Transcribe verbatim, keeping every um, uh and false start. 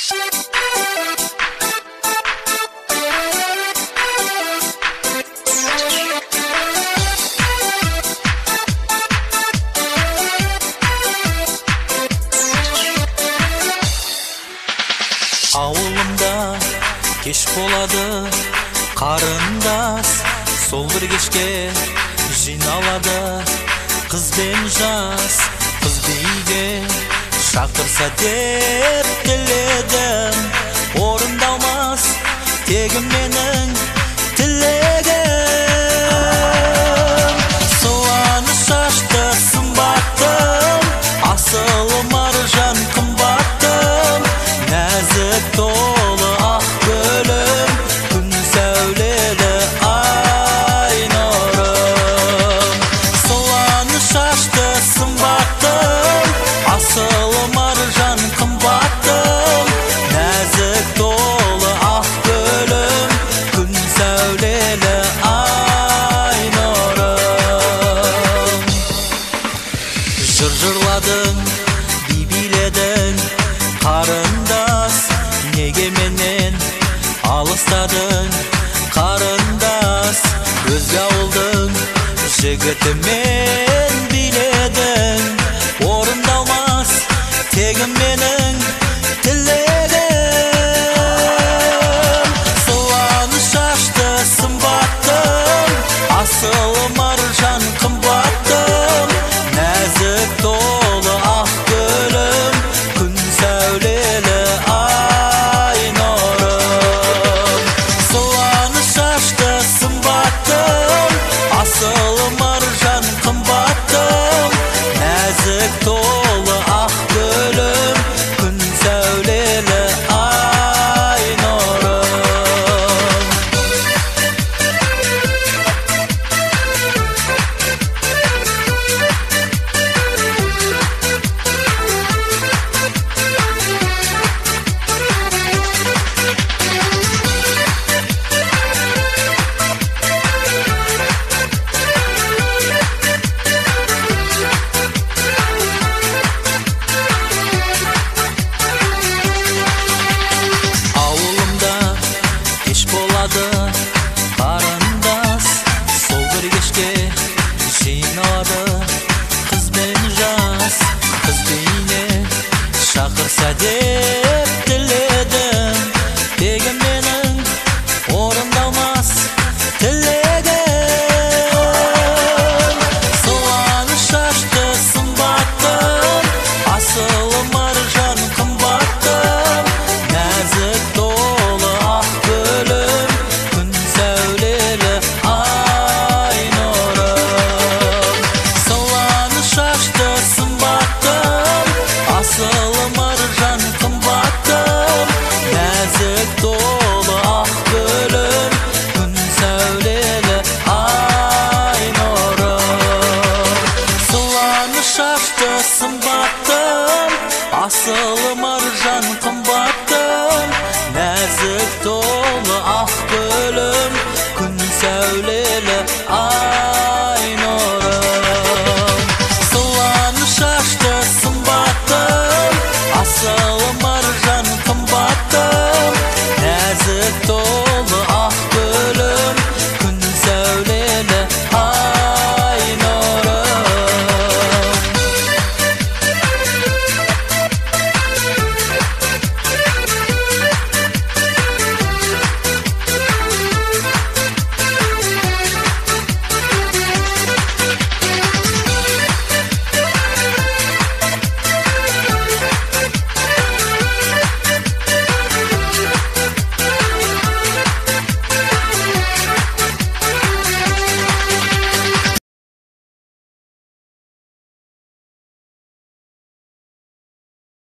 Ауылымда кеш болады, қарындас сол бір кешке жиналады. Қыз бен жас, қыз биге шақырса деп тіледім. Орындалмас тегім менің тілегім. Суаны шашты сымбаттым, асылы маржан қымбаттым. Нәзік толы ақ гүлім, күн сәулелі ай нұрым. Суаны шашты сымбаттым, асылы маржан қымбаттым. Нәзік толы ақ гүлім, күн сәулелі ай нұрым. Жыр жырладың, би биледің, қарындас, неге менен алыстадың? Қарындас, өзге ауылдың жігітімен биледің. Орындалмас тегім менің тілегім. Суаны шашты сымбаттым, асылы маржан қымбаттым. Нәзік толы ақ гүлім, күн сәулелі ай нұрым. Суаны шашты сымбаттым, асылы маржан қымбаттым. Нәзік толы ақ гүлім, күн сәулелі ай нұрым. Ауылымда кеш болады, қарындас сол бір кешке жиналады. Қыз бен жас, қыз биіне шақырса деп тіледім. Тегім менің орындалмас тілегім. Суаны шашты сымбаттым, асылы маржан қымбаттым. Нәзік толы ақ гүлім, күн сәулелі ай нұрым. Суаны шашты сымбаттым, асылы маржан қымбаттым. Нәзік толы ақ гүлім, күн сәулелі ай нұрым. Суаны шашты сымбаттым, асылы маржан қымбаттым. Нәзік толы ақ гүлім, күн сәулелі ай